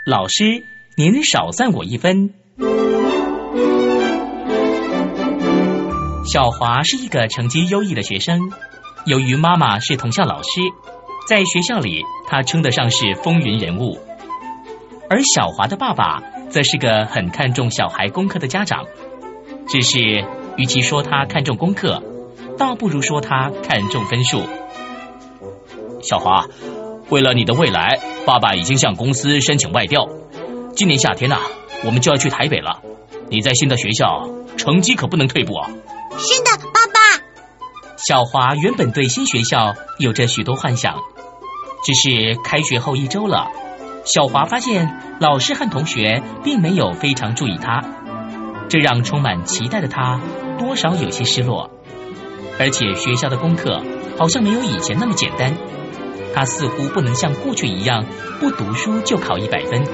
老师，您少算我1分。小华是一个成绩优异的学生，由于妈妈是同校老师，在学校里她称得上是风云人物。而小华的爸爸则是个很看重小孩功课的家长，只是与其说他看重功课，倒不如说他看重分数。 小华，为了你的未来，爸爸已经向公司申请外调。今年夏天我们就要去台北了。你在新的学校，成绩可不能退步啊。 是的，爸爸。 小华原本对新学校有着许多幻想，只是开学后1周了，小华发现老师和同学并没有非常注意他，这让充满期待的他多少有些失落。而且学校的功课好像没有以前那么简单，他似乎不能像过去一样不读书就考100分。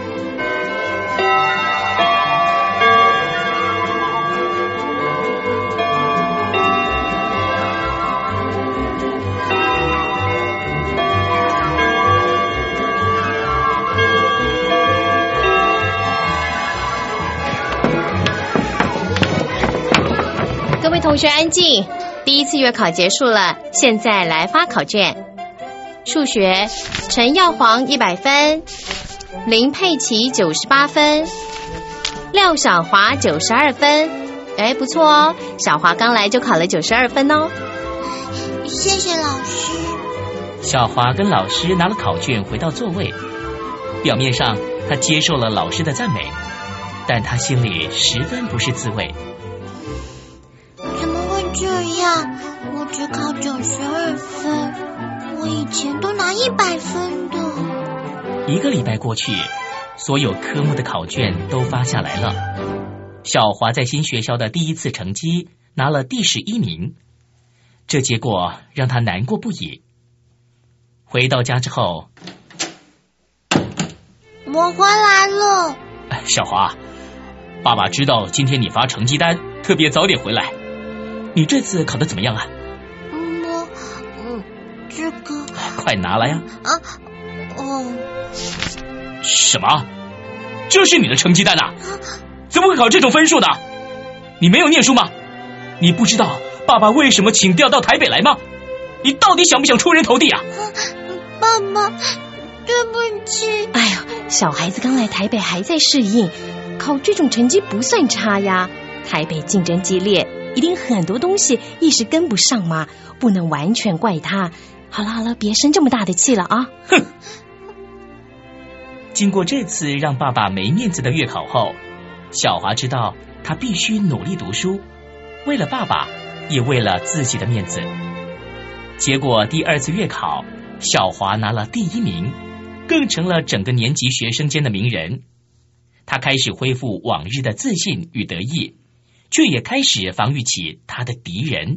各位同学安静，第1次月考结束了，现在来发考卷。数学，陈耀煌100分，林佩琪98分，廖小华92分。不错哦，小华刚来就考了92分哦。 谢谢老师。 小华跟老师拿了考卷回到座位，表面上他接受了老师的赞美，但他心里十分不是滋味。 怎么会这样？我只考92分，我以前都拿100分的。 1个礼拜过去，所有科目的考卷都发下来了。小华在新学校的第1次成绩拿了第11名，这结果让他难过不已。回到家之后， 我回来了。 小华，爸爸知道今天你发成绩单，特别早点回来。你这次考得怎么样啊？ 这个快拿来呀！什么？这是你的成绩单啊？怎么会考这种分数的？你没有念书吗？你不知道爸爸为什么请调到台北来吗？你到底想不想出人头地啊？ 爸爸，对不起。 哎呦，小孩子刚来台北还在适应，考这种成绩不算差呀。台北竞争激烈，一定很多东西一时跟不上嘛，不能完全怪他。好了，别生这么大的气了啊！ 哼！经过这次让爸爸没面子的月考后，小华知道他必须努力读书，为了爸爸，也为了自己的面子。结果第2次月考，小华拿了第1名，更成了整个年级学生间的名人。他开始恢复往日的自信与得意，却也开始防御起他的敌人。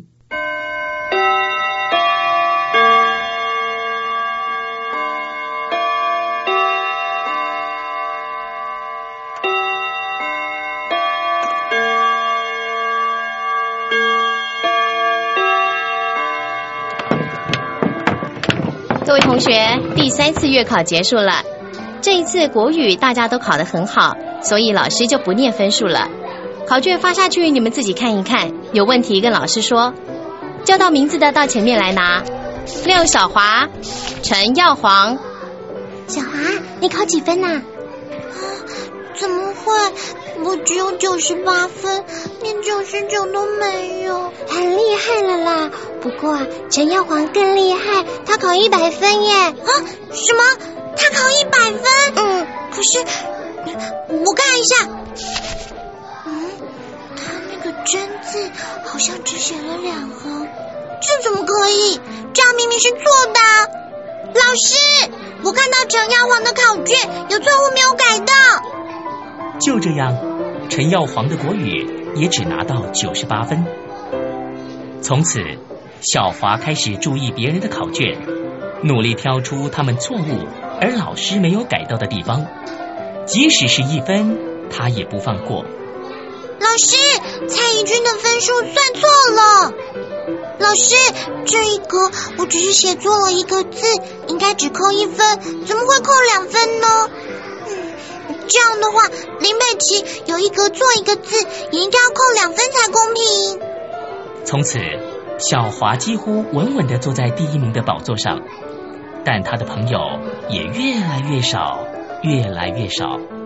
各位同学，第3次月考结束了。这一次国语大家都考得很好，所以老师就不念分数了。考卷发下去，你们自己看一看，有问题跟老师说。叫到名字的到前面来拿。廖小华，陈耀煌。 小华，你考几分啊？怎么会？我只有98分，连99都没有。很厉害了啦！不过陈耀煌更厉害，他考100分耶！什么？他考100分？可是我看一下，他那个真字好像只写了2横，这怎么可以？这样明明是错的。老师，我看到陈耀煌的考卷有错误没有改到。 就这样，陈耀煌的国语也只拿到98分。从此，小华开始注意别人的考卷，努力挑出他们错误而老师没有改到的地方，即使是1分，他也不放过。 老师，蔡怡君的分数算错了。老师，这一格我只是写错了1个字，应该只扣1分，怎么会扣2分呢？ 这样的话，林佩琪有一格错一个字，也应该要扣2分才公平。 从此，小华几乎稳稳地坐在第1名的宝座上，但他的朋友也越来越少，越来越少。